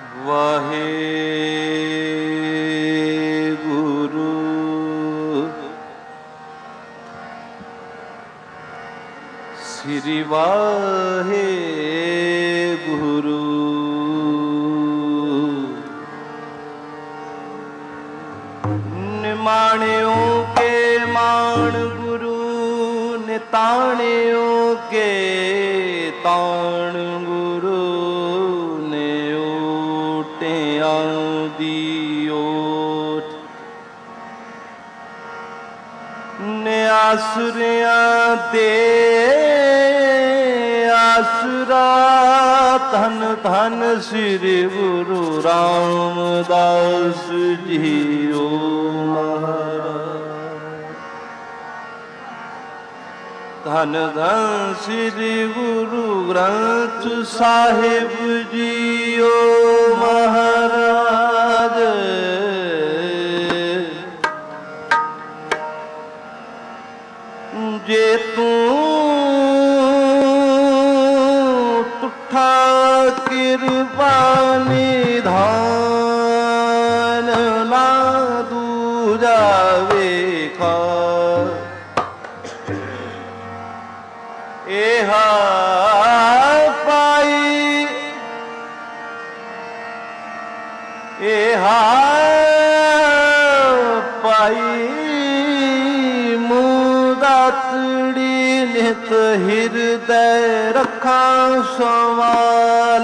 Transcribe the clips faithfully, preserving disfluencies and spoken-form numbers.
ਵਾਹਿਗੁਰੂ ਸ੍ਰੀ ਵਾਹਿਗੁਰੂ ਨਿਮਾਣਿਓ ਕੇ ਮਾਣ ਗੁਰੂ ਨਿਤਾਣਿਓ ਕੇ ਤਾਣ ਗੁਰੂ ਨੇ ਓਟਿਆਂ ਦੀ ਓਟ ਨਿਆਸਰਿਆਂ ਦੇ ਆਸਰਾ ਧੰਨ ਧੰਨ ਸ੍ਰੀ ਗੁਰੂ ਰਾਮਦਾਸ ਜੀਓ ਧੰਨ ਧੰਨ ਸ੍ਰੀ ਗੁਰੂ ਗ੍ਰੰਥ ਸਾਹਿਬ ਜੀਓ ਮਹਾਰਾਜ ਜੇ ਤੂੰ ਤੁਠਾ ਕਿਰਪਾ ਨਿਧਾਨ ਨਾ ਦੂਜਾ ਵੇਖਾ ਇਹ ਪਾਈ ਇਹ ਪਾਈ ਮੁਦਾਤੜੀ ਨਿਤ ਹਿਰਦੈ ਰੱਖਾਂ ਸਵਾਲ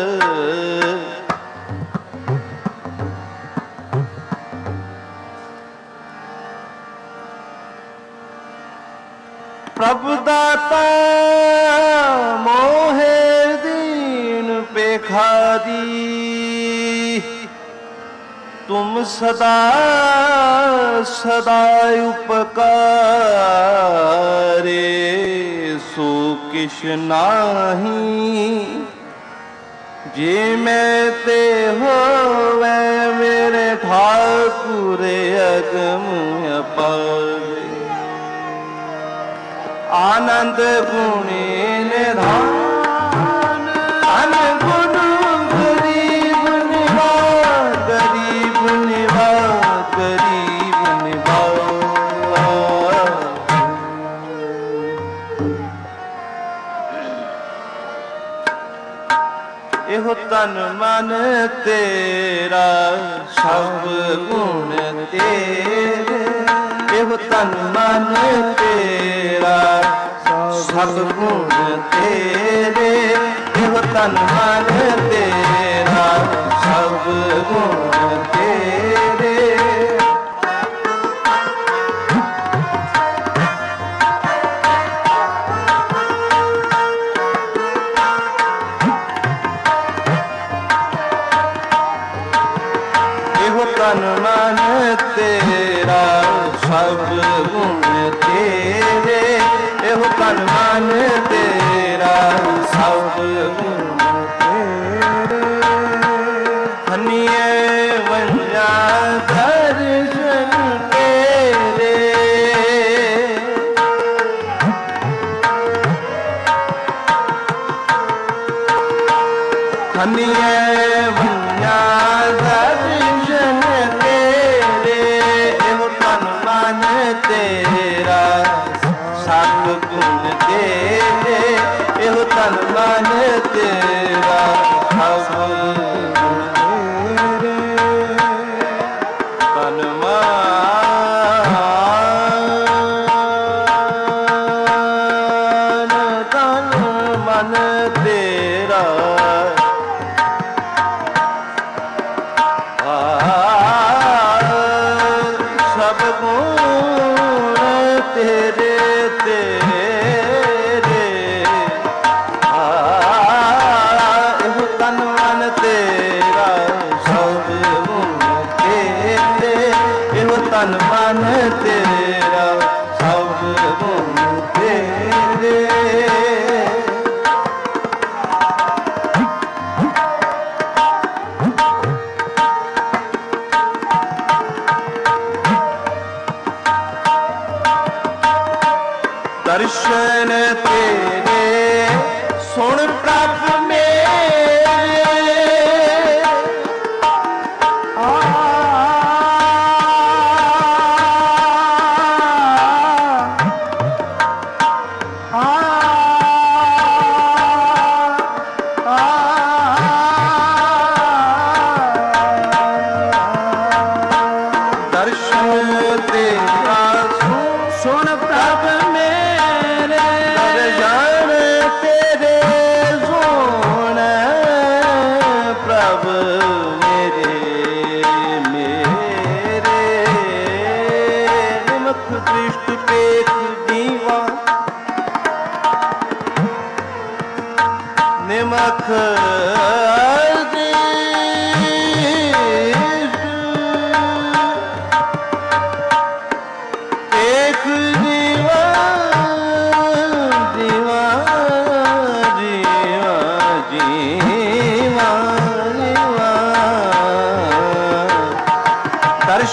ਪ੍ਰਭ ਦਾਤਾ ਮੋਹੇ ਦੀਨ ਪੇਖਾਰੀ ਤੁਮ ਸਦਾ ਸਦਾ ਉਪਕਾਰੇ ਸੋ ਕਿਛ ਨਾਹੀ ਜੇ ਮੈਂ ਤੇ ਹੋਵੇ ਮੇਰੇ ਠਾਕੁਰ ਅਗਮ ਅਪਾਰ ਆਨੰਦ ਗੁਣੀ ਨਿਧਾਨ ਧਨ ਗੁਣ ਗਰੀਬ ਨਿਵਾਜ ਗਰੀਬ ਨਿਵਾਜ ਗਰੀਬ ਨਿਵਾਜ ਇਹੋ ਤਨ ਮਨ ਤੇਰਾ ਸਭ ਗੁਣ ਤੇਰੇ ਇਹੋ ਤਨ ਮਨ ਤੇਰਾ ਸਭ ਗੁਣ ਤੇਰੇ ਇਹੋ ਤਨ ਮਨ ਤੇਰਾ ਸਭ ਗੁਣ ਤੇਰੇ ਇਹੋ ਤਨ ਮਨ ਤੇਰਾ ਸਭ ਗੁਣ ਤੇਰੇ ਇਹੋ ਤਨ ਮਨ ਤੇਰਾ ਸਭ ਗੁਣ ਤੇਰੇ ਧੰਨੀਏ ਵੰਜਾ ਦਰਸ਼ਨ ਤੇਰੇ ਧੰਨੀਏ ਵੰਜਾ ਦਰਸ਼ਨ ਤੇਰੇ ਇਹੋ ਤਨ ਮਨ ਤੇਰਾ ਸਭ ਗੁਣ ਤੇਰੇ ਇਹੋ ਤਨ ਮਨ ਤੇਰਾ ਸਭ ਗੁਣ ਤੇਰੇ ਤਨ ਮਨ ਤਨ ਮਨ ਤੇਰਾ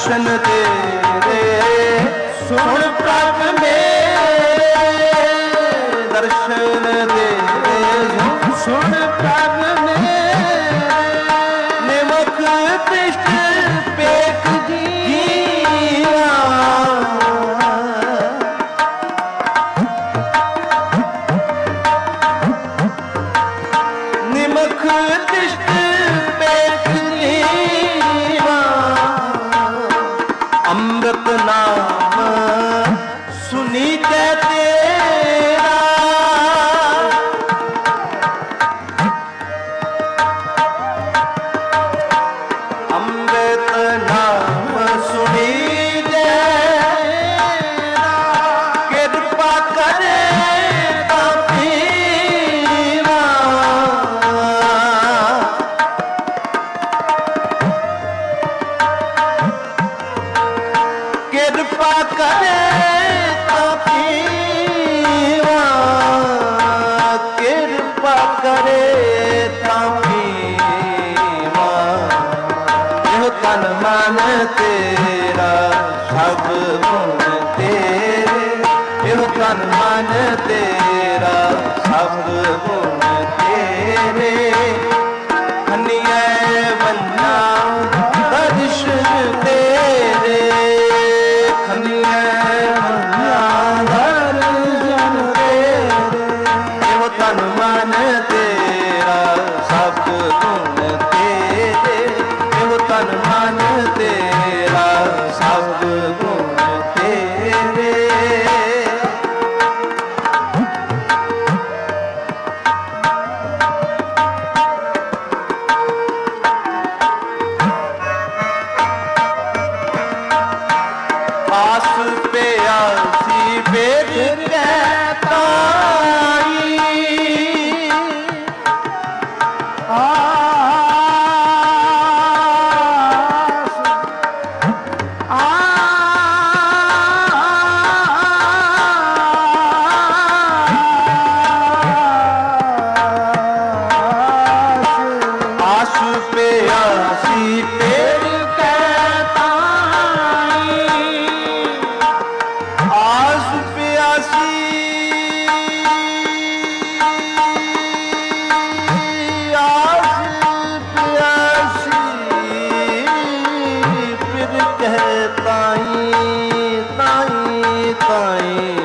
ਦਰਸ਼ਨ ਤੇਰੇ ਸੁਣ ਪ੍ਰਭ ਮੇਰੇ ਦਰਸ਼ਨ ਤੇਰੇ ਸੁਣ ਪ੍ਰਭ ਮੇਰੇ ਨਿਮਖ ਤ੍ਰਿਸ਼ਟ ਪੇਖ ਜੀਵਾ ਨਿਮਖ ਤ੍ਰਿਸ਼ਟ ਪੇਖ ਜੀਵਾ ਅੰਮ੍ਰਿਤ ਨਾਮ ਸੁਨੀਤੇ ਤੇਰਾ ਅੰਮ੍ਰਿਤ ਨਾਮ ਸੁਨੀਤੇ ਕਿਰਪਾ ਕਰੇ ਤਾਂ ਪੀਵਾ ਕਿਰਪਾ ਕਰੇ ਤਾਂ ਪੀਵਾ ਕਿਰਪਾ ਕਰੇ ਤਾਂ ਪੀਵਾ ਇਹੋ ਤਨ ਮਨ ਤੇਰਾ ਸਭ ਗੁਣ ਤੇਰੇ ਇਹੋ ਤਨ ਮਨ ਤੇਰਾ ਸਭ ਗੁਣ ਤੇਰੇ ਖੰਨੀਏ ਬੰਨਾ ਦਰਸ਼ਨ ਤੇਰੇ ਖੰਨੀਏ ਬੰਨਾ ਦਰਸ਼ਨ ਤੇਰੇ ਇਹੋ ਤਨ ਮਨ ਤੇਰਾ ਸਭ ਗੁਣ ਤੇਰੇ ਇਹੋ ਤਨ ਮਨ ਤੇਰਾ ਸਭ ਗੁਣ ਤੇਰੇ ਆਸ ਪਿਆਸੀ ਬੇਦ ਕੈ ਤਾਈ ਆਸ ਪਿਆਸੀ ਬੇਦ ਕੈ ਤਾਈ ਆਸ ਪਿਆਸੀ ਆਸ ਪਿਆਸੀ ਫਿਰ ਕਹਿ ਤਾਈ ਤਾਈ ਤਾਈ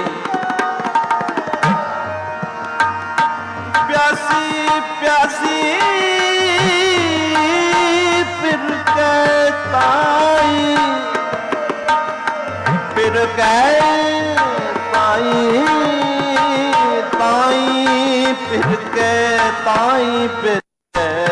ਪਿਆਸੀ ਪਿਆਸੀ ਫਿਰ ਕਹਿ ਤਾਈ ਫਿਰ ਕਹਿ ਤਾਈ ਤਾਈ ਫਿਰ ਕਹਿ ਤਾਈ ਫਿਰ ਕਹਿ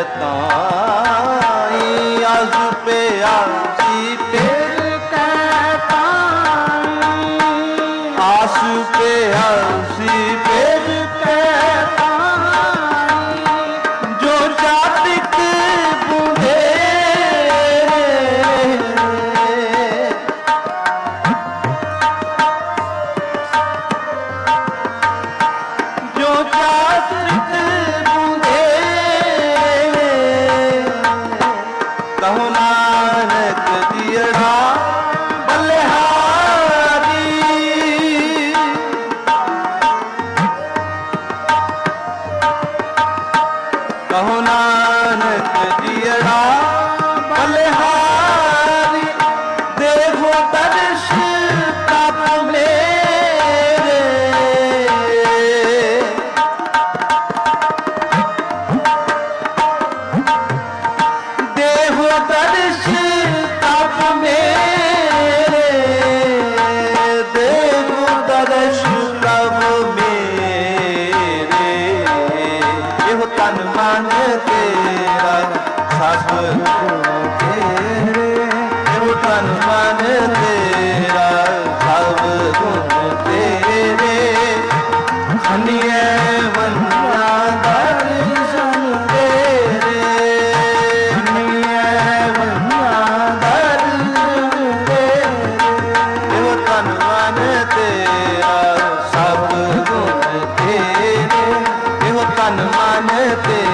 ਤਾਈ ਆਸ ਪਿਆਸੀ ਫਿਰ ਕਹਿ ਤਾਈ ਆਸ ਪਿਆਸੀ ਫਿਰ ਕਹਿ ਤਾਈ ਜੋ ਜਾਤਿਕ ਬੁਝੇ ਜੋ ਜਾਤਿਕ ਬੁਝੇ ਕਹੋ ਨਾਨਕ ਦੀੜਾ ਬਲਿਹਾਰੀ ਕਹੋ ਨਾਨਕ ਦੀੜਾ ਬਲਿਹਾਰੀ ਦੇਖੋ ਦਰਸ਼ ਪ੍ਰਭ ਮੇਰੇ ਦੇਖੋ ਦਰਸ਼ ਪ੍ਰਭ ਮੇਰੇ ਦੇਖੋ ਦਰਸ਼ ਪ੍ਰਭ ਮੇਰੇ ਇਹੋ ਤਨ ਮਨ ਤੇਰਾ ਸਭ ਗੁਣ ਤੇਰੇ ਇਹੋ ਤਨ ਮਨ ਤੇਰਾ ਸਭ ਗੁਣ ਤੇਰੇ ਖੰਨੀਏ ਬੰਨਾ ਦਰਸ਼ਨ ਤੇਰੇ ਖੰਨੀਏ ਬੰਨਾ ਦਰਸ਼ਨ ਤੇਰੇ ਇਹੋ ਤਨ ਮਨ ਤੇਰਾ ਸਭ ਗੁਣ ਤੇਰੇ ਇਹੋ ਤਨ ਮਨ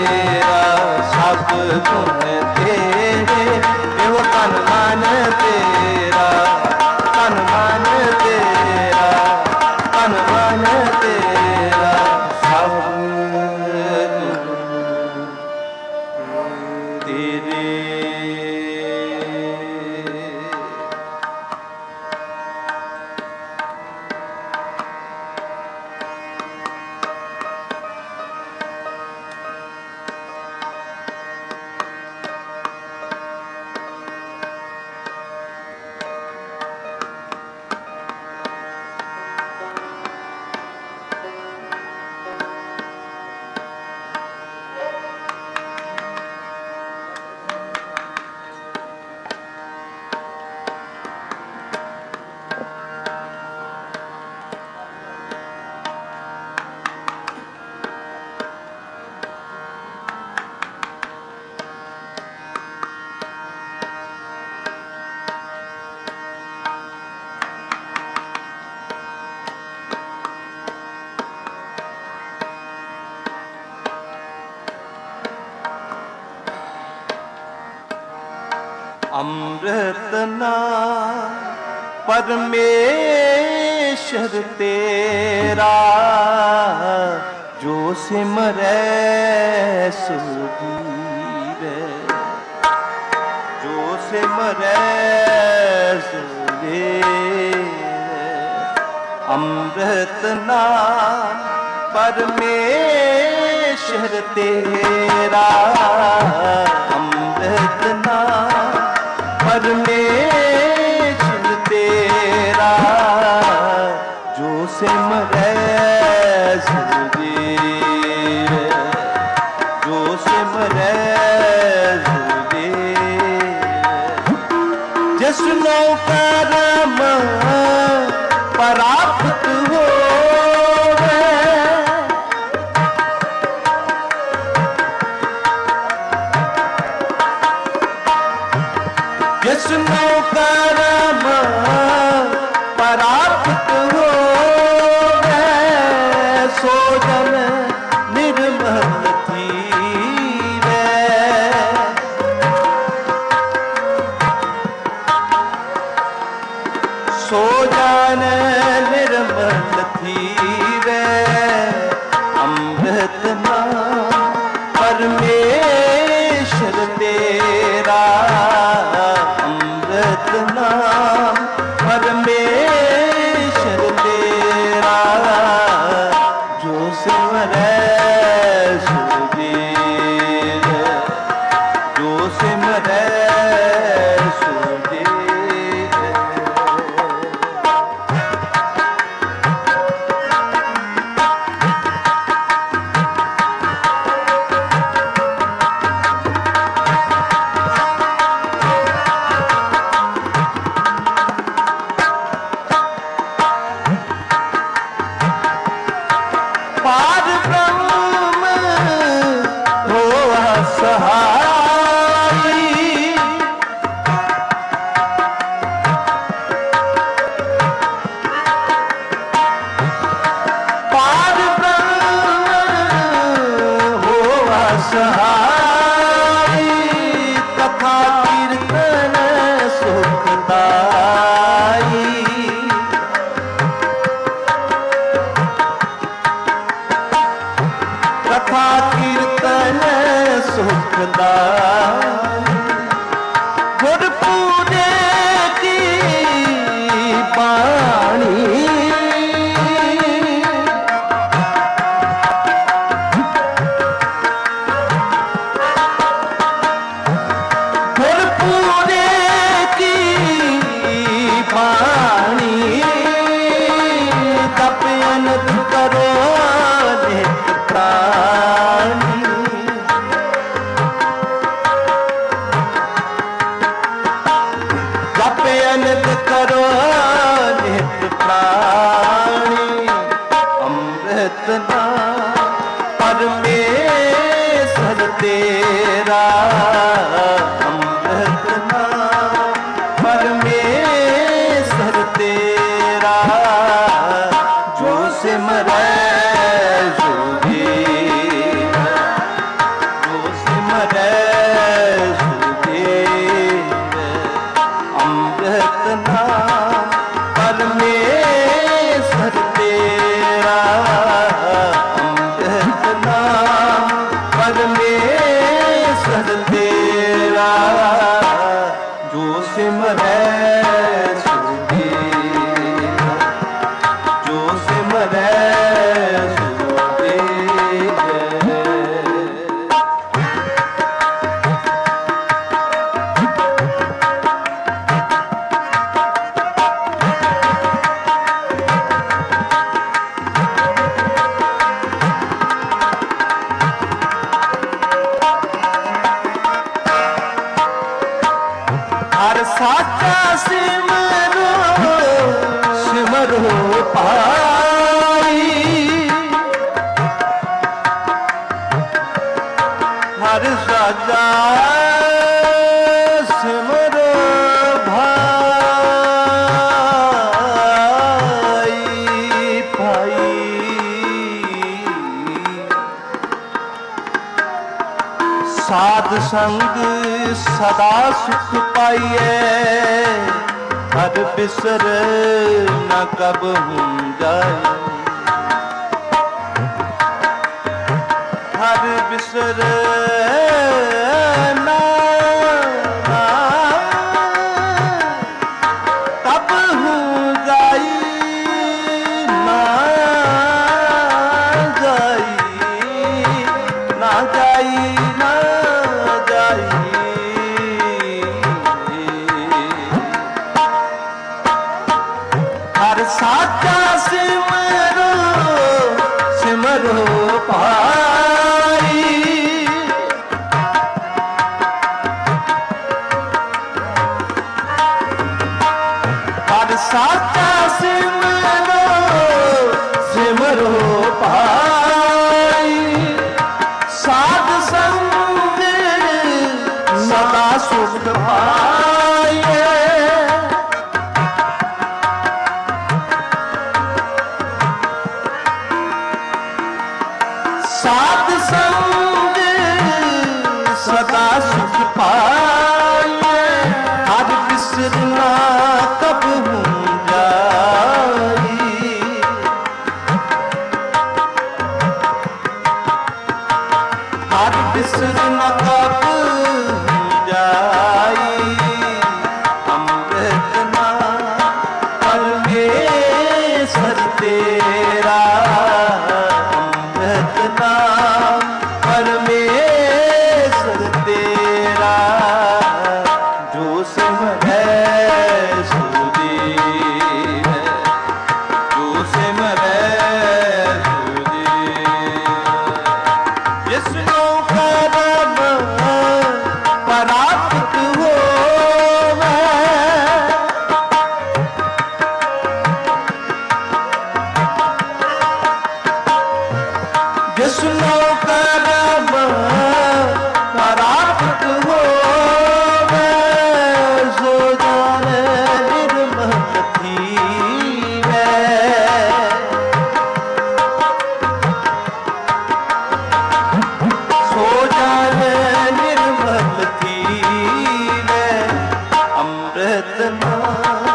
ਤੇਰਾ ਸਭ ਗੁਣ ਤੇਰੇ ਇਹੋ ਤਨ ਮਨ ਤੇਰਾ अमृतना परमेश्वर तेरा जो सिमरै सो जीवे, जो सिमरै सो जीवे। अमृतना परमेश्वर तेरा, अमृतना परमेश्वर तेरा जो सिमरै सो जीवे, जो सिमरै सो जीवे। जिसनो कर्म प्राप्त होवे, जिसनो कर्म प्राप्त होवे, सो जन निर्मल थीवे। सो जन निर्मल थीवे। अमृत नाम परमेश्वर तेरा, अमृत नाम परमेश्वर तेरा जो सिमरै सो जीवे, जो सिमरै सो जीवे। पार ब्रह्म होआ सहाई, पार ब्रह्म होआ सहाई। कथा कीर्तन सुखदाई, कथा कीर्तन सुखदाई। गुर पूरे की बाणी, गुर पूरे की बाणी। तपयन करो नित प्राणी, जपयनत करो नित प्राणी। अमृत नाम परमेश्वर तेरा, अमृत नाम परमेश्वर तेरा जो सिमरै सो जीवे, जो सिमरै सो जीवे। अमृत नाम परमेश्वर तेरा, अमृत नाम परमेश्वर तेरा जो सिमरे सुखदेव, जो सिमरे साचा सिमरो सिमरो पाई, हर साचा सिमरो भाई भाई। साध संग सदा सुख पाइए, हर बिसर न कब हूँ जाए, हर बिसर न कब हूँ जाई, ना जाई ना जाई ना जाई। साचा सिमरो सिमरो पाई, हर साचा सिमरो सिमरो पाई। साध संग सदा सुख पाइए, साध संग सदा सुख पाइए, हर बिसरना कब हूँ जाई, हर बिसरना कब हूँ जाई। अमृत नाम परमेश्वर तेरा, नाम परमेश्वर तेरा, जो सिमरे सुखदेव, जो सिमरे सुखदेव। जिसको करम प्राप्त हो जिसनो करम प्राप्त हो, सो जाने निर्मल थी सो जाने निर्मल थी अमृत नाम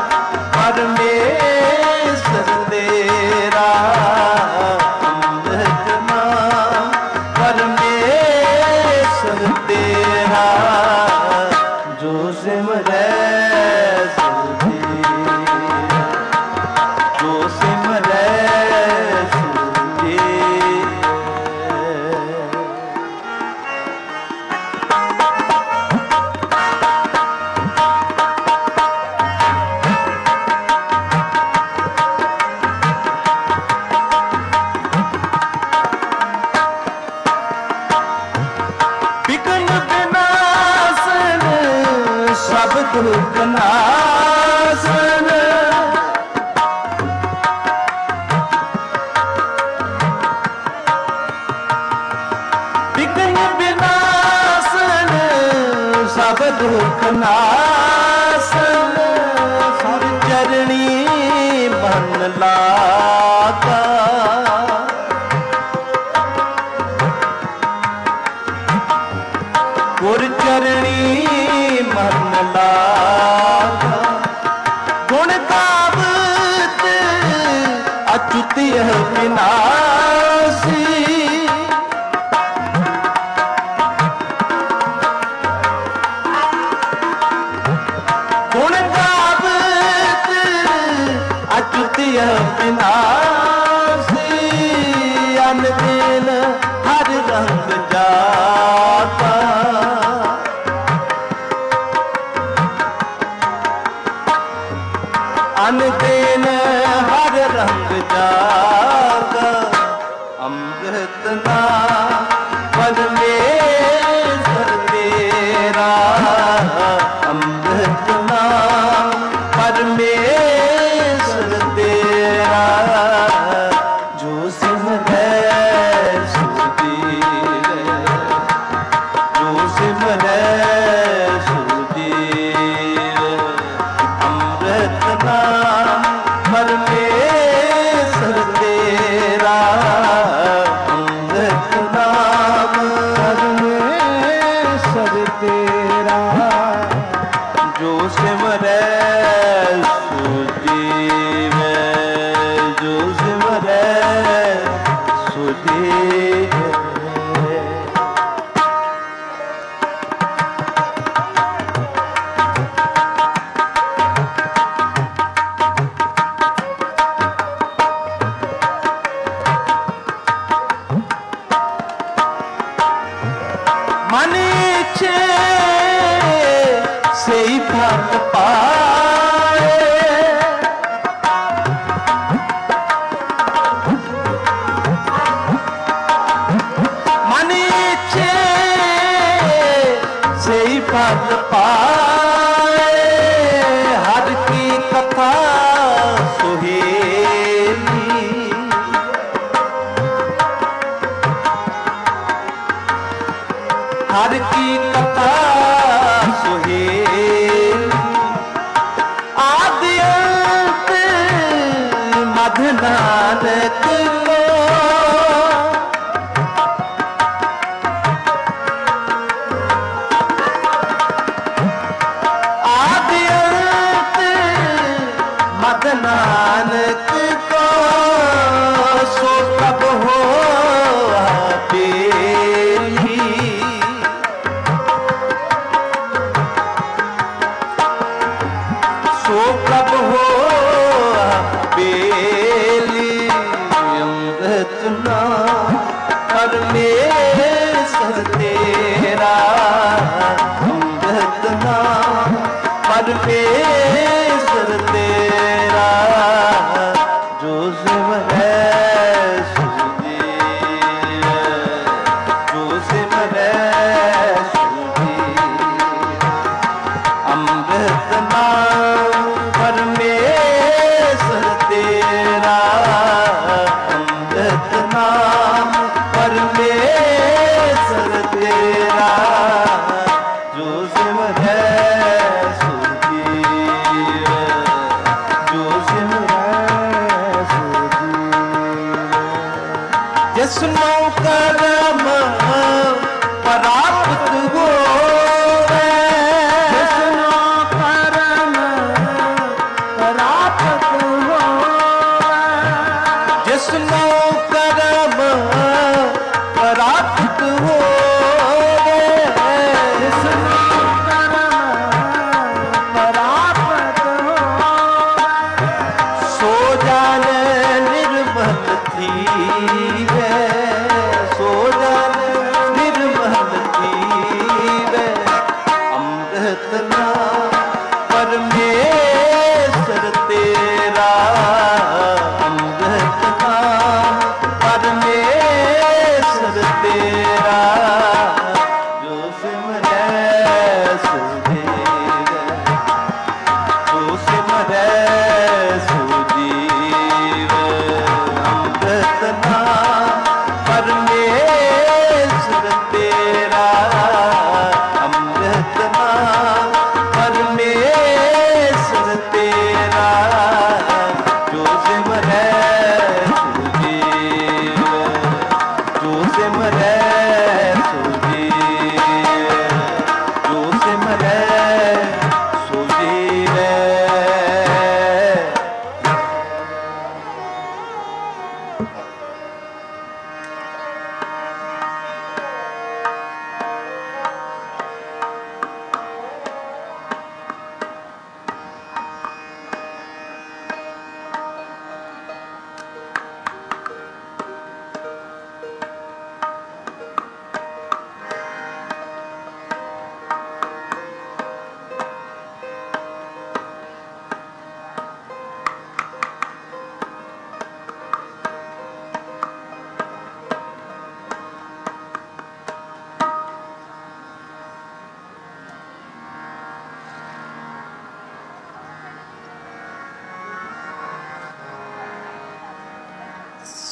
परमेश्वर तेरा, तेरा जो सिमरे सुखदेव, जो सिमरे सुखदेव। सब दुख नाशन, विघ्न विनाशन सब दुख नाशन। हर चरणी मन लागा, गुर चरणी मन लागा। गुण गावत अच्युत विनाशी, अविनाशी अनदिन हर रंग जाता अनदिन हर रंग जाता अमृत नाम परमेश्वर तेरा अमृत नाम परमेश्वर तेरा जो सिमरे सुधीर जो सिमरे सुधीर अमृत नाम परमेश्वर तेरा अमृत नाम परमेश्वर तेरा जो सिमरे सुधीर जो सिमरे सुधीर मन इच्छे से ही फल पाए मन इच्छे से ही फल पाए हर की कथा सुहेली हर की कथा सुहेली आदि अंत मध नानक को आदि अंत मध नानक को सो कब हो बेली सो कब हो बेली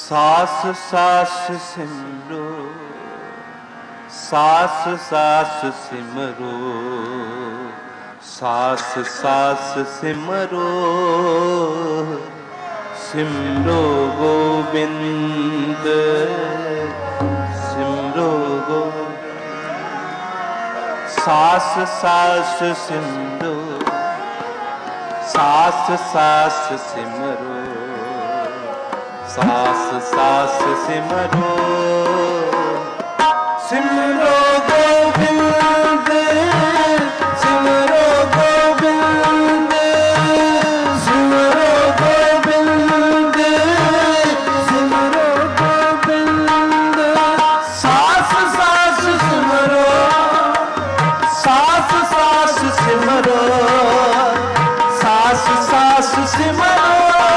सास सास सिमरो सास सास सिमरो सास सास सिमरो सिमरो गोविंद सिमरो गो सास सास सिमरो सास सास सिमरो सास सास सिमरो सिमरो गोविंद सिमरो गोविंद सिमरो गोविंद सिमरो गोविंद सास सास सिमरो सास सास सिमरो सास सास सिमरो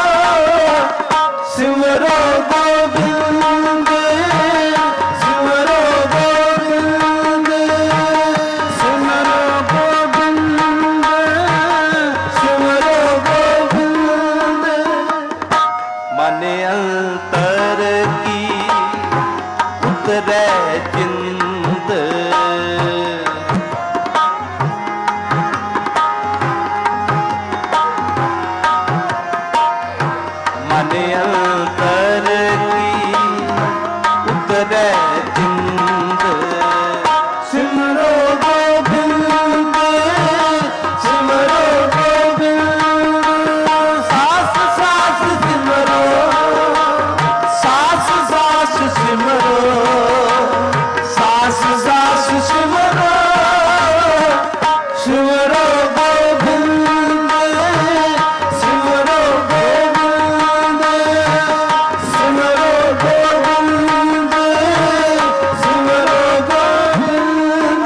सिमरो गोविंद सिमरो गोविंद सिमरो गोविंद सिमरो गोविंद मन अंतर की उतरे चिंत मन अंतर की उतरे चिंत सिमरो गोविंद सिमरो गोविंद सास सास सिमरो सास सास सिमरो सास सास सिमरो सिमरो गोविंद सिमरो गोविंद सिमरो गोविंद सिमरो गोविंद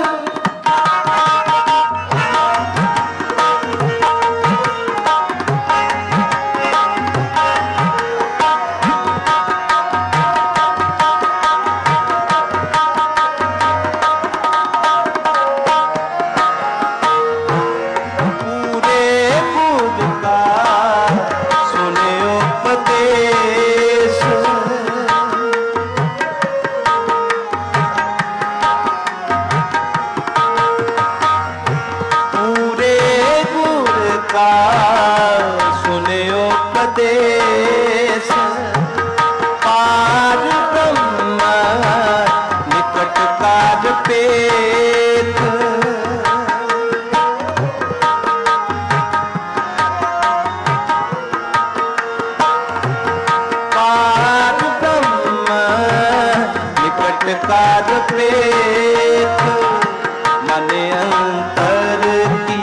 पूरे पूज का सुने उपदेश पूरे गुर का सुने उपदेश पार ब्रह्म निकट काज पेत पार ब्रह्म निकट काज पेत मन अंतर की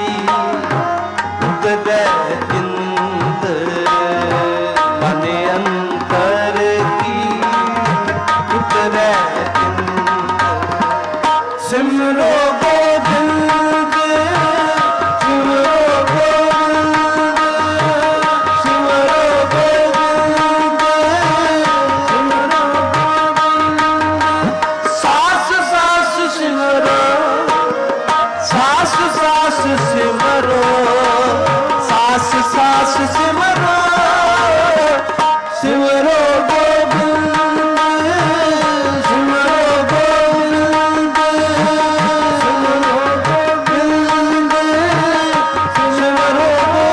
उतरे चिंत मन अंतर की उतरे चिंत सिमरो गोविंद सिमरो गोविंद सिमरो गोविंद सिमरो गोविंद सास सास सिमरो सास सास सिमरो सास सास सिमरो सिमरो गोविंद सिमरो गोविंद सिमरो गोविंद सिमरो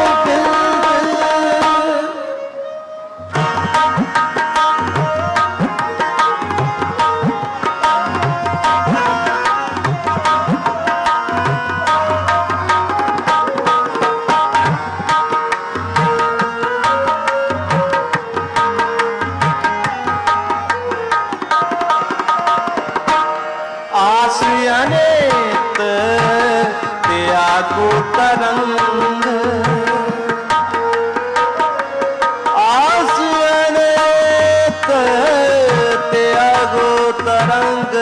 आस अनेक त्यागो तरंग आस अनेक त्यागो तरंग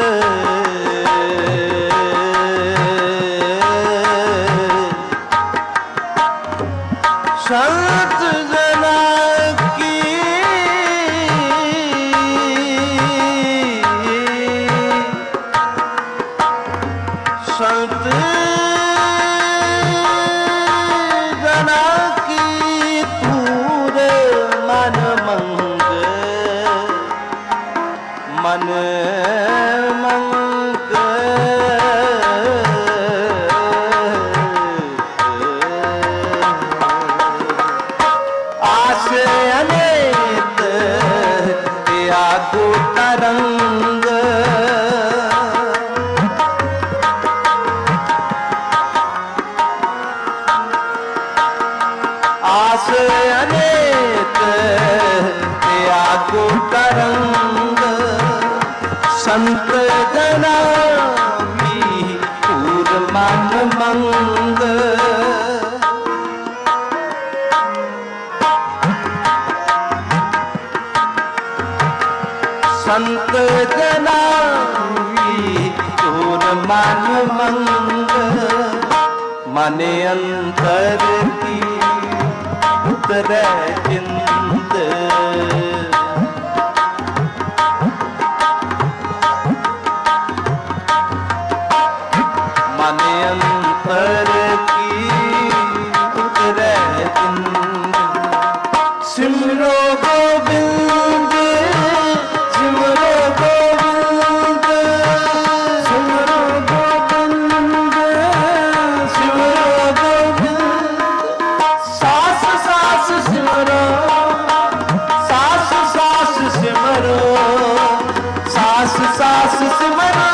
संत जना की संत जना की तूर मन मंग मन मंग संत जना तूर मन मंग मने अंतर की उतरे चिंत मने अंतर की उतरे चिंत सिमरो गोविंद सिमरो गोविंद सिमरो गोविंद सिमरो गोविंद सास सास सिमरो सास सास सिमरो सास सास सिमरो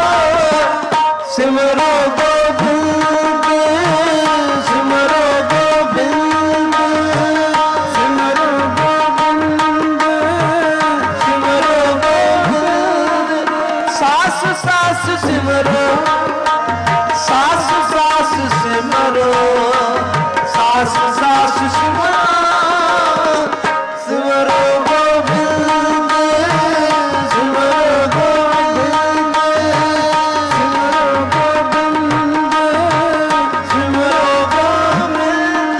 सिमरो गोविंद सिमरो गोविंद सिमरो गोविंद सिमरो गोविंद सास सास सिमरो सास सास सिमरो सास सास सिमरो सिमरो गोविंद सिमरो गोविंद सिमरो गोविंद सिमरो गोविंद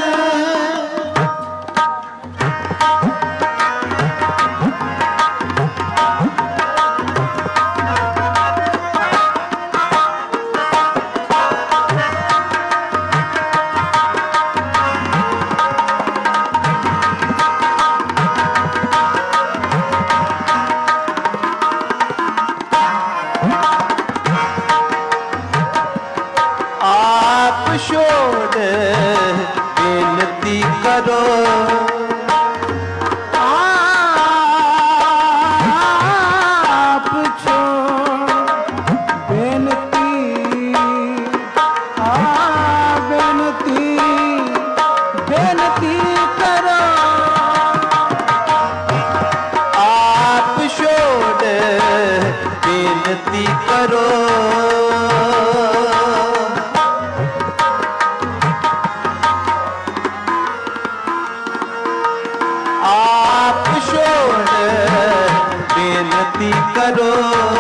आप छोड़ विनती करो आप छोड़ विनती आ विनती विनती करो आप छोड़ विनती करो आप छोड़ विनती करो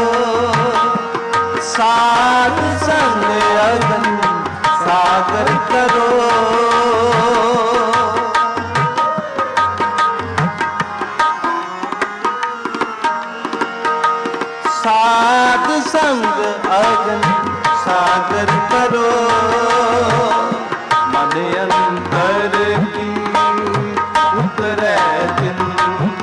साध संग अगन सागर करो साध संग अगन सागर करो मन अंतर की उतरे चिंत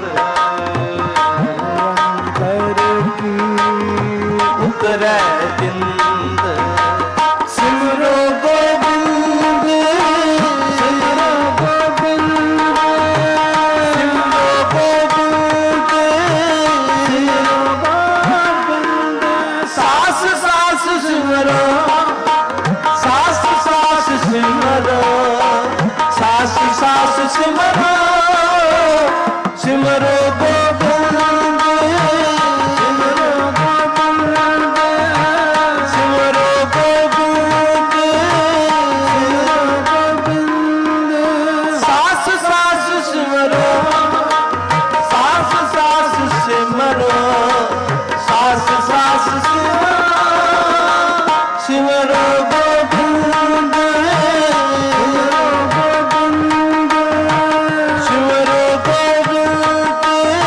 अंतर की उतरे चिंत सिमरो गोविंद सिमरो गोविंद सिमरो गोविंद सिमरो गोविंद सास सास सिमरो सास सास सिमरो सास सास सिमरो सिमरो गोविंद सिमरो गोविंद सिमरो गोविंद सिमरो गोविंद सास सास सिमरो सास सास सिमरो सास सास सिमरो सिमरो गोविंद सिमरो गोविंद सिमरो गोविंद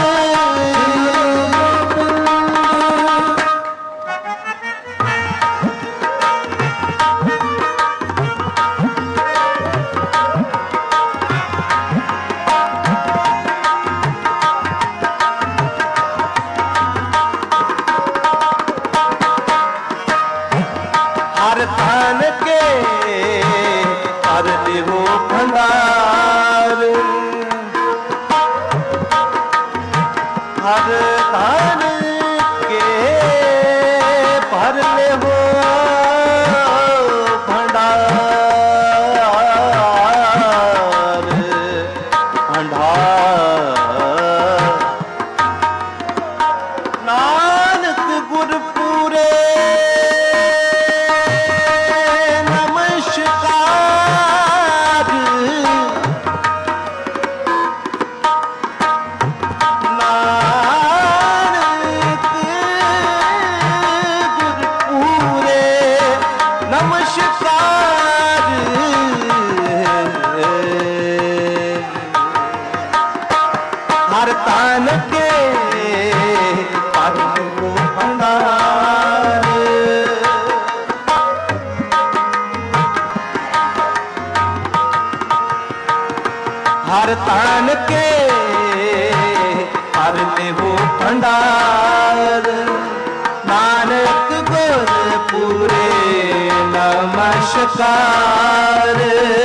हर थान के हर देहो भंडार हर थान के भर ले हो भंडार भंडार नानक गुरपुरे नमस्कार। हर तान के पार को भंडार। हर तान के हर में हो भंडार। नानक गुर पूरे नमस्कार।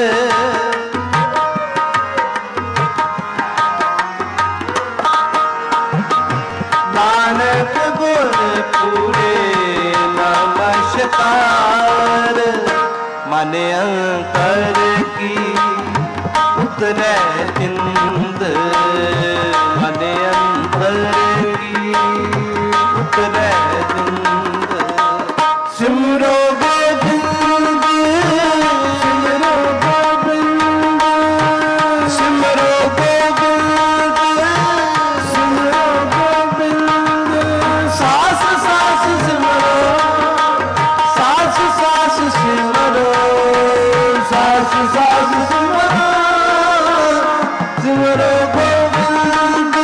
नानक गुर पूरे नमस्कार। मन अंतर की उतरे चिंद। मन अंतर की उतरे चिंद। सिमरो गोविंद सिमरो गोविंद सिमरो गोविंद सिमरो गोविंद। सास सास सिमरो सास सास सिमरो सास सास सिमरो सिमरो गोविंद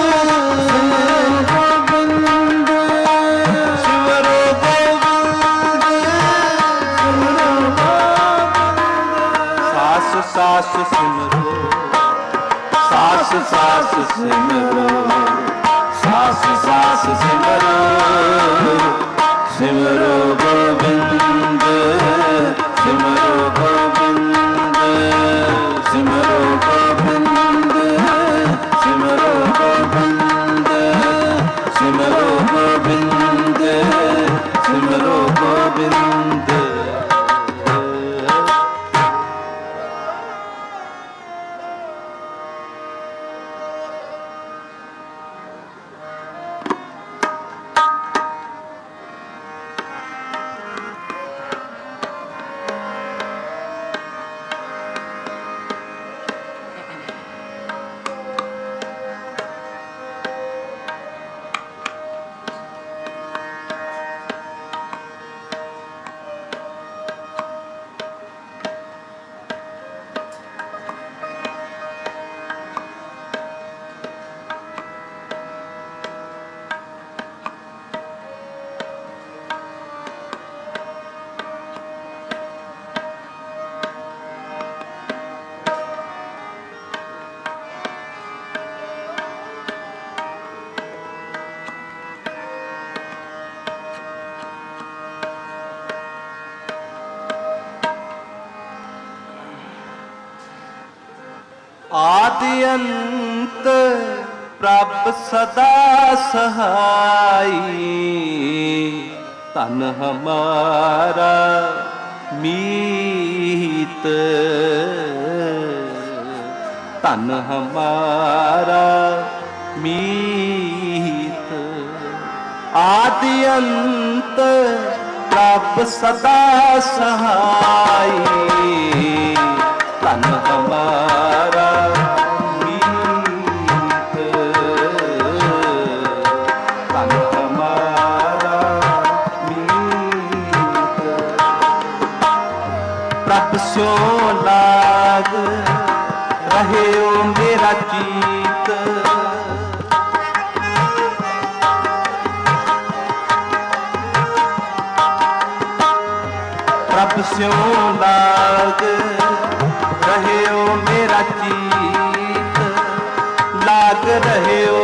गोविंद सिमरो गोविंद सिमरो गोविंद। सास सास सिमरो सास सास सिमरो सास सास सिमरो सिमरो गोविंद सिमरो गोविंद सिमरो गोविंद सिमरो गोविंद सिमरो गोविंद सिमरो गोविंद। आदि अंत प्रभ सदा सहाई। तन हमारा मीत तन हमारा मीत। आदि अंत प्रभ सदा सहाई। तन हमारा मीत तन हमारा मीत। प्रभ स्यो लाग रहे ओ मेरा जीत। प्रभ स्यो लाग रहे हो मेरा चीत। लाग रहे हो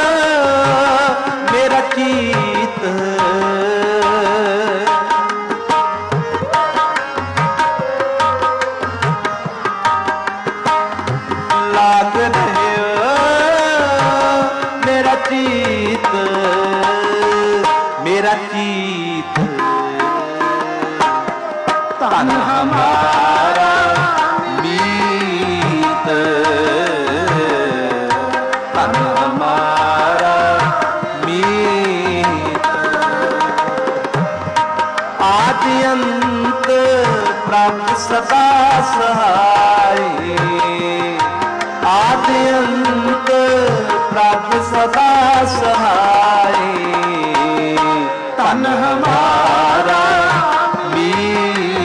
मेरा चीत। लाग रहे हो मेरा चीत मेरा चीत। तन हमारा मीत तन हमारा मीत। आदि अंत प्रभ सदा सहाय। आदि अंत प्रभ सदा सहाय। तन हमारा मीत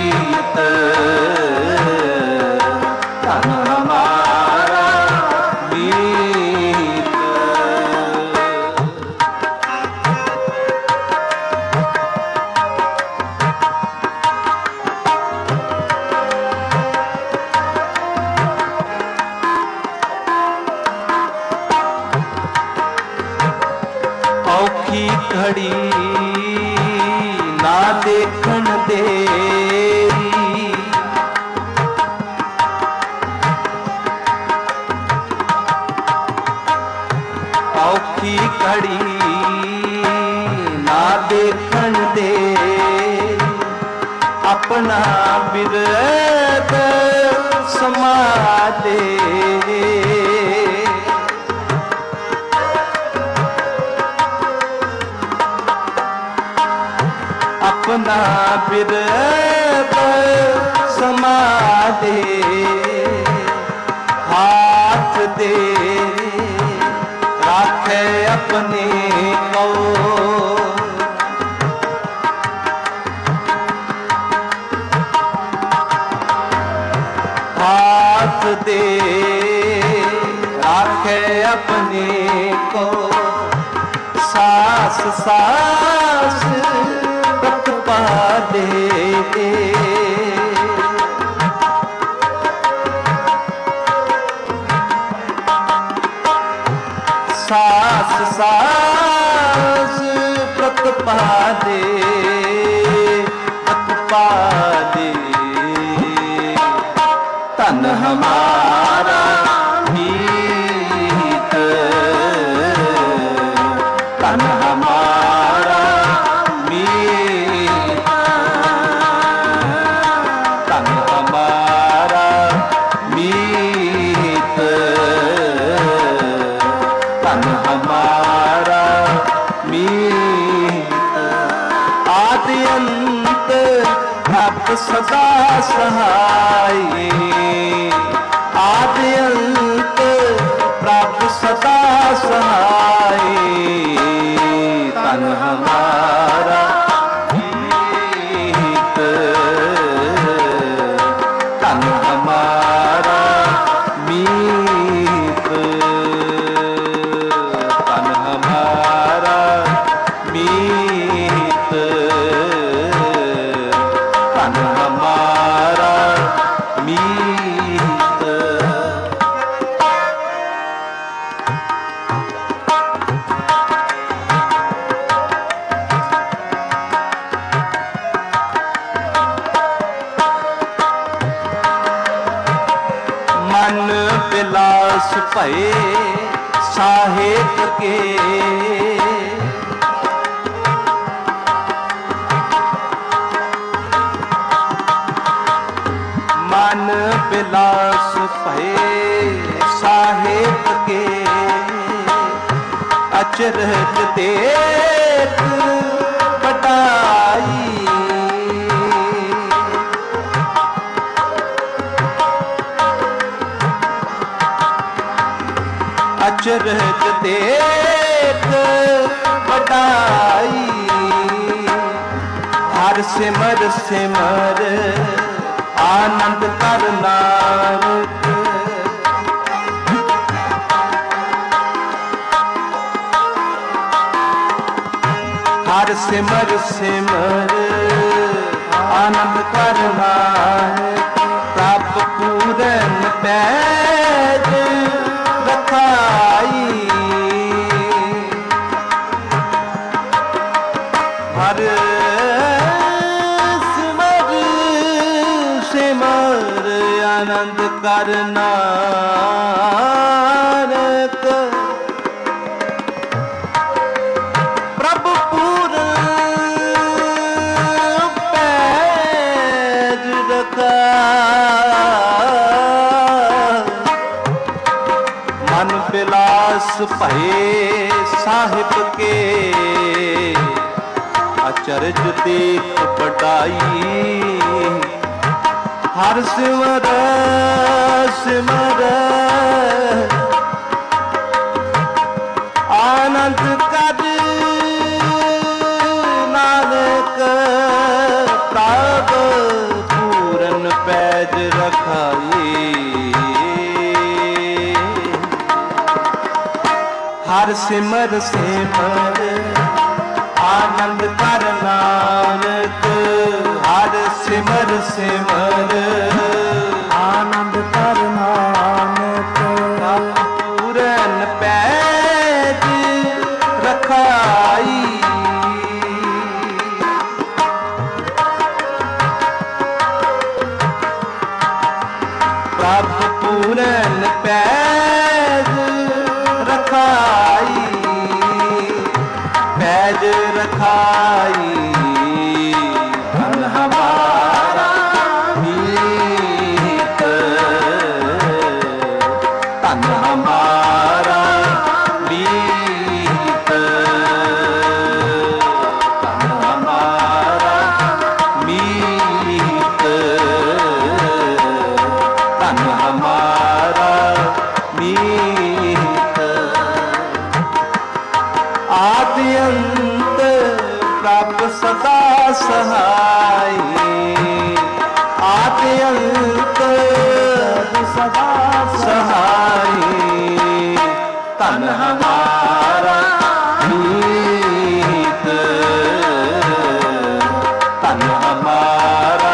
घड़ी ना देखण देरी, औखी घड़ी ना देखण देरी, अपना बिरद समा दे। अपना बिरद समा दे, हाथ दे राखे अपने को, हाथ दे राखे अपने को, सास सास तक पा दे। सास सास व्रत पा दे, व्रत पा दे। तन हमारा मीत, तन हमारा मीत, तन हमारा मीत, तन हमारा मीत। आदि अंत आप सदा सहाय, आदि अंत प्राप्त सदा सहाय। तन हमारा मीत, तन हमारा मीत, तन हमारा मीत, तन हमारा मीत। मन विलास भये साहेब के, मन विलास भये साहेब के, अचरज देख बटाई। अचरज देख बटाई, हर सिमर सिमर आनंद कर नानक। हर सिमर सिमर आनंद कर नानक, प्रभ पूरन पैज रखाई। हर सिमर सिमर आनंद कर नानक, प्रभु पूरन पैज रखाई। मन विलास भये साहिब के, अचरज देख बटाई। हर सिमर सिमर आनंद कर नानक, प्रभ पूरन पैज रखाई। हर सिमर सिमर आनंद कर नानक, हर सिमर सिमर आनंद कर नानक, पूरन पैज रखाई। पूरन पैज रखाई, पैज रखाई धन हमारा मीत, धन हमारा मीत, धन हमारा मीत, धन हमारा मीत। आदि अंत प्रभ सदा सहाय, आदि अंत सदा सहाय धन हमारा मीत, धन हमारा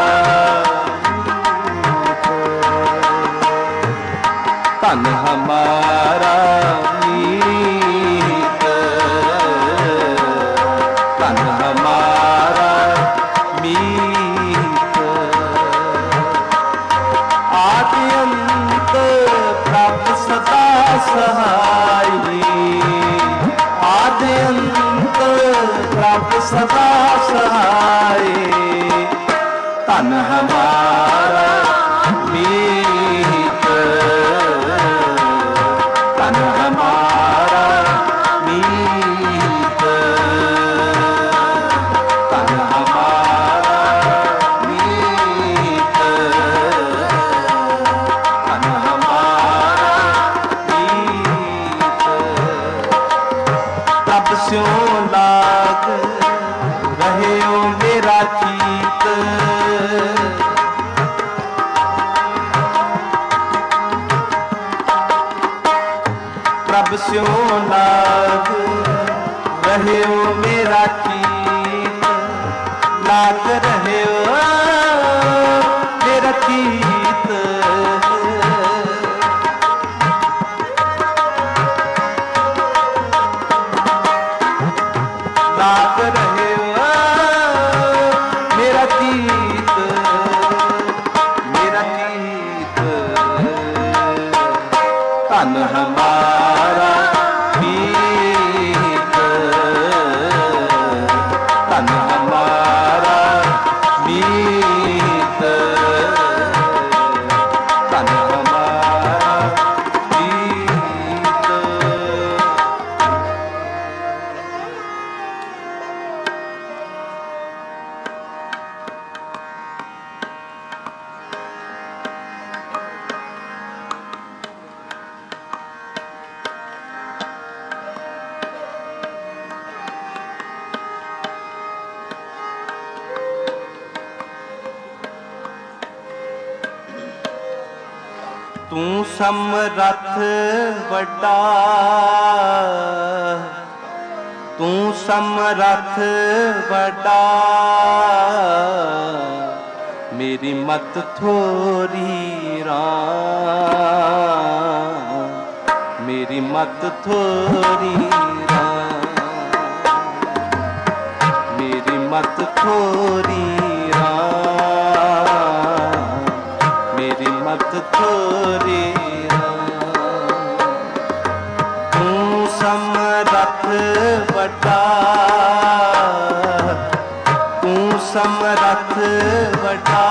धन हमारा मीत, धन हमारा मीत। आदि अंत प्रभ सदा सहाय, आदि अंत प्रभ सदा सहाय धन हमारा मीत, धन हमारा मीत, धन हमारा मीत, धन हमारा मीत। तब स्यों लाग रहे हो मेरा चीत, प्रभ स्यों लाग रहे हो मेरा चीत, लाग रहे हो मेरा चीत। लाग रहे हो मेरा चीत, मेरा चीत। धन हमारा मीत, धन हमारा मीत, धन हमारा मीत। तू समरथ वड्डा, तू समरथ वड्डा, मेरी मत थोरी राम, मेरी मत थोरी राम, मेरी मत थोरी राम, मेरी मत थोरी राम। तू समरथ वड्डा, तू समरथ वड्डा,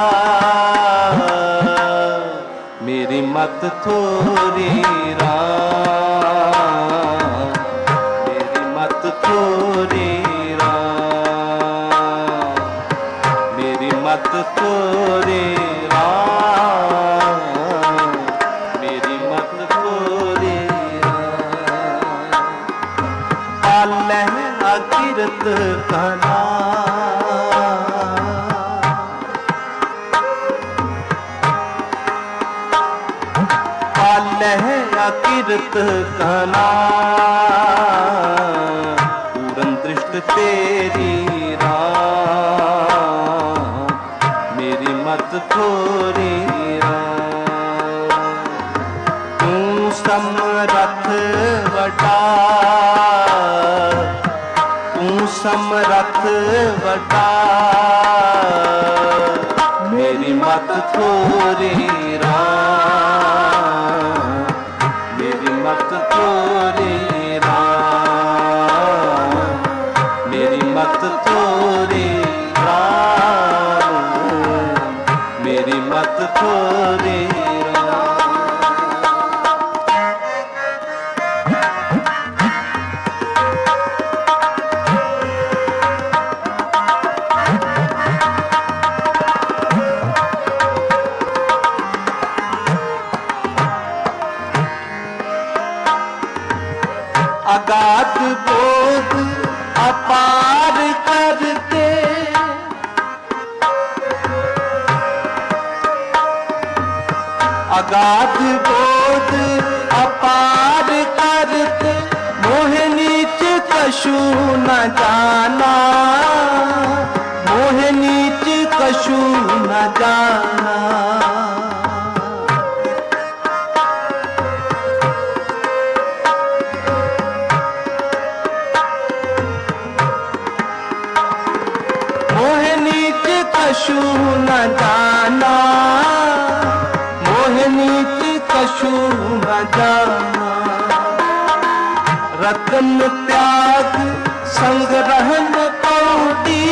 मेरी मत थोरी राम, मेरी मत थोरी राम, मेरी मत थोरी राम, मेरी मत थोरी राम। पालै अकिरत कना, पालै अकिरत कना, पूरन दृष्ट तेरी राम, मेरी मत थोरी राम। तू समरथ वड्डा, तू समरथ वड्डा, मेरी मत थोरी राम, मेरी मत थोरी अगाध बोध अपार करते अगाध बोध अपार करते मोह नीच कछु न जाना मोह नीच कछु न जाना कछु न जाना मोह नीच कछु न जाना रतन त्याग संग रहन कौटी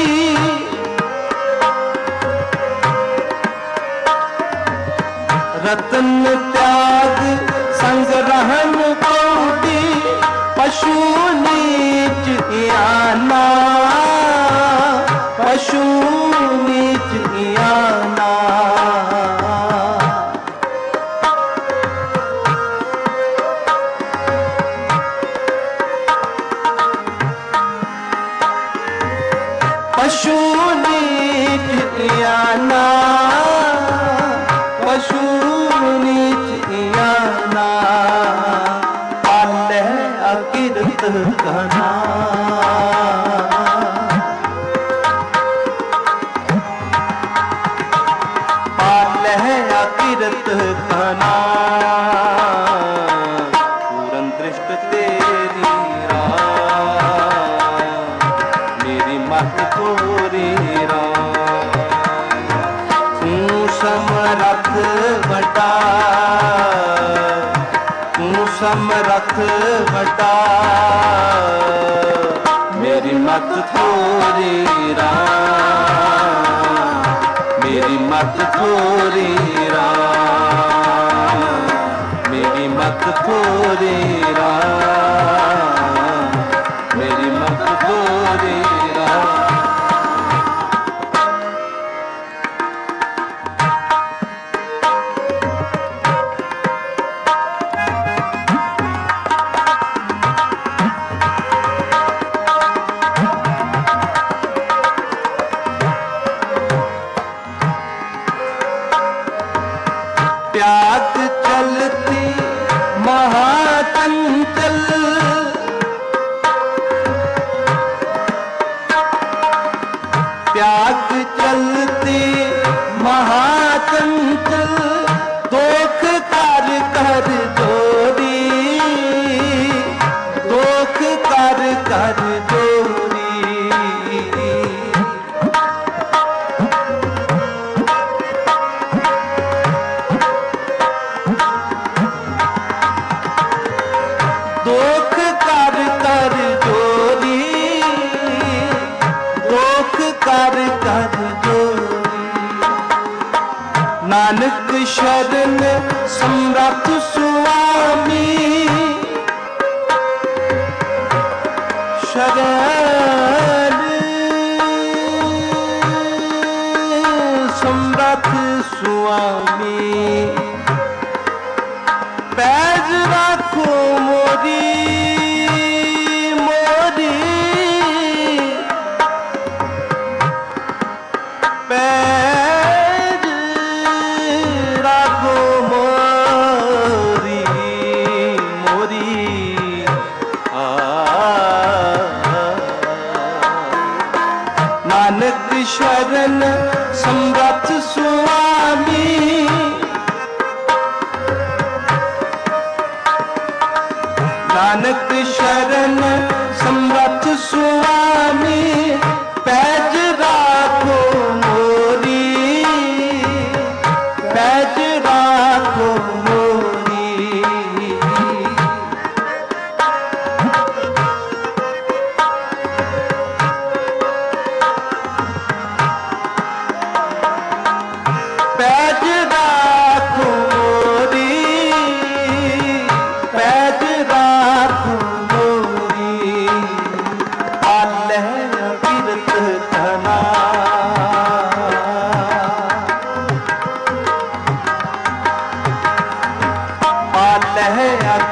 रतन त्याग संग रहन कौटी पशु नीच आना पशु नीच आना पशु नीच आना पशु नीच आना पाले अकिरत घना अकिरत घना पूरन दृष्ट तेरी मेरी मत थोरी तू समरथ बटा तू समरथ बटा मेरी मत थोरी मेरी मत थोरी राम मेरी मत थोरी राम मेरी मत थोरी राम त्याग चलती महाचंचल त्याग चलती महाचंचल दोख कर कर जोरी दोख कर कर जोरी दोख कर कर जोरी दोख कर कर जोरी नानक शरण समरथ स्वामी शरण समरथ स्वामी पैज राखो मोरी मोरी पैज राखो मोरी मोरी आ नानक शरण समरथ स्वामी नानक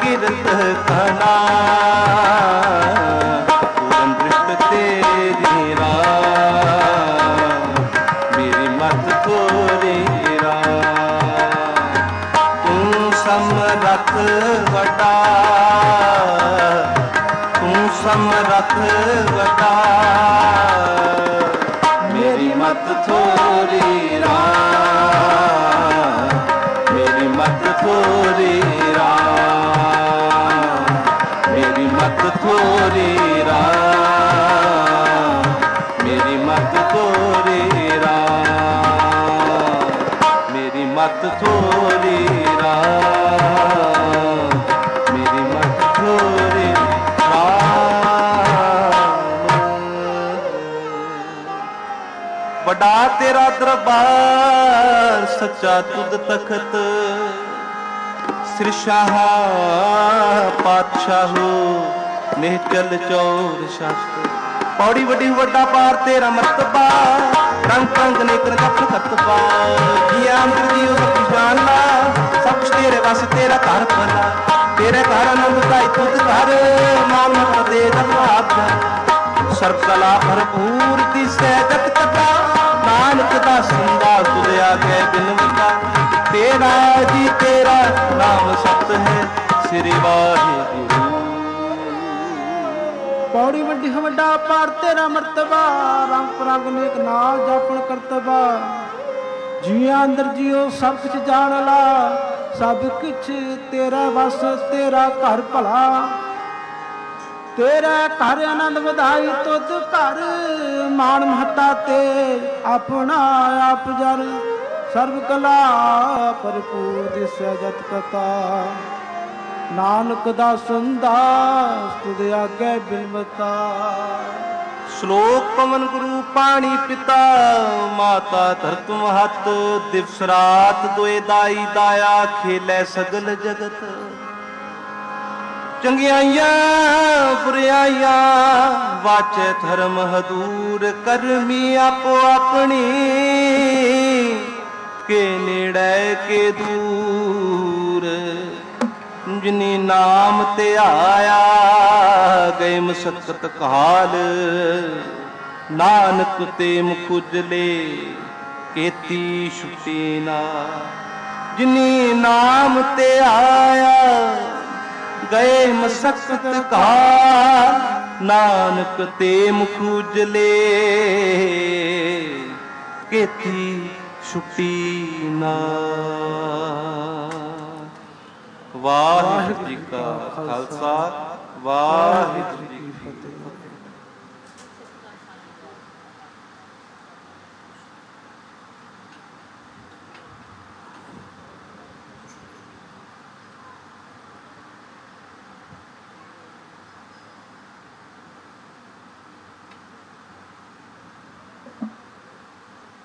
कीरत कहना पूरन दृष्ट तेरी राम मेरी मत थोरी राम तू समरथ वटा तू समरथ वटा मेरी मत थोरी राम मेरी मत थोरी राम मेरी मत थोरी राम मेरी मत थोरी राम मेरी मत थोरी राम मेरी मत थोरी बड़ा तेरा दरबार सच्चा तुद तखत सिरशाह पातशाहो निहचल चौर शास्त्र पौड़ी वड्डी वड्डा पार तेरा मर्तबा रंग रंग नेकर कप कतबा जिया अंतर जियो सब कुछ जान ला सब कुछ तेरे वास तेरा घर भला तेरे घर आनंद का तुद घर मान मत दे दरबार सर्व कला भरपूर दिसै जत कथा नानक दा संदा तुझे आगे बिनवता तेरा जी तेरा नाम सत है श्री वाहिगुरु पौड़ी वड्डी वड्डा पार तेरा मर्तबा रंग परंग नेक नाल जापन करतबा जिया अंदर जियो सब कुछ जान ला सब कुछ तेरा वस तेरा घर भला तेरा घर आनंद वधाई तुद घर मान महता ते अपना आप जर सर्व कला भरपूर दिसै जत कथा नानक दा सुंदा तुद आगे बिनवता श्लोक पवन गुरु पानी पिता माता धरत महत दिवस रात दोए दाई दाया खेलै सगल जगत चंगियाइयां बुराइयां वाचे धर्म हदूर करमी आपो अपनी के नेड़े के दूर जिनी नाम ते आया गए मसकत काल नानक ते मुखुजले केती छुटी ना जिनी नाम ते आया गए मसकत काल नानक ते मुख उजले केती छुटी ना वाहिगुरू जी का खालसा वाहिगुरू